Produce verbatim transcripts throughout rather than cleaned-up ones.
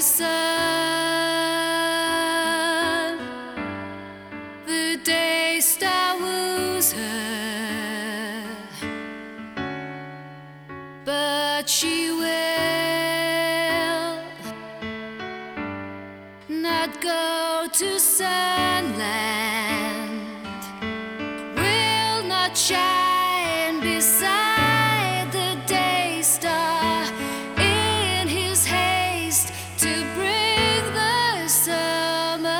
sun, the day star woos her, but she will not go to Sunland, will not shine beside the day star in his haste to bring the summer.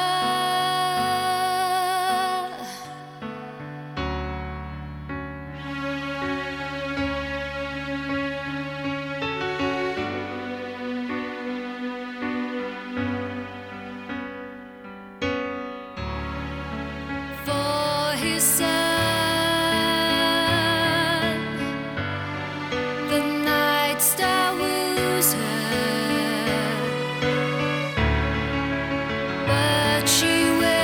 For his son, the night star woos her, but she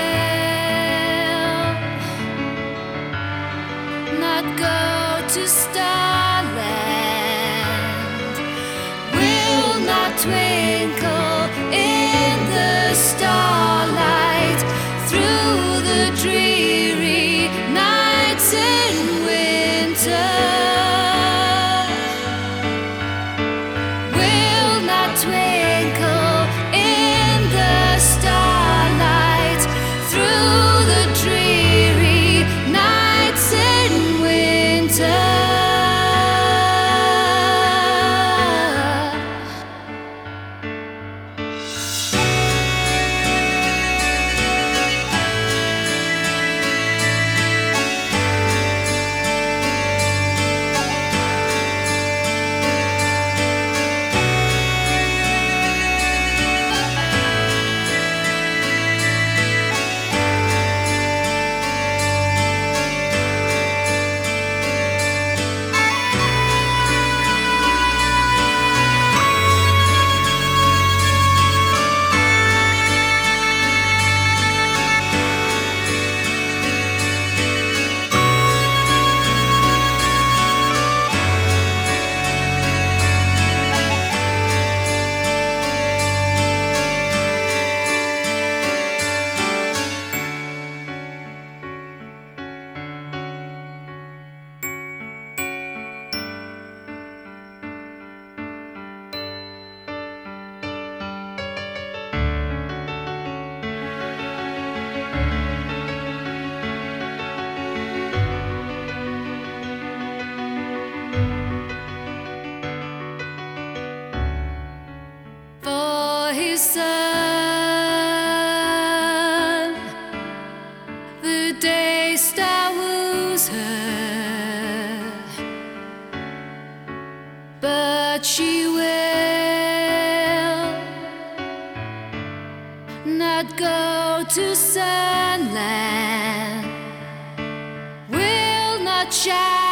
will not go to Starland, will not twinkle in the starlight through the dreary nights in winter, will not twinkle in the starlight through the dreary nights in winter. For his son, the day star woos her, but she will not go to Sunland, will not shine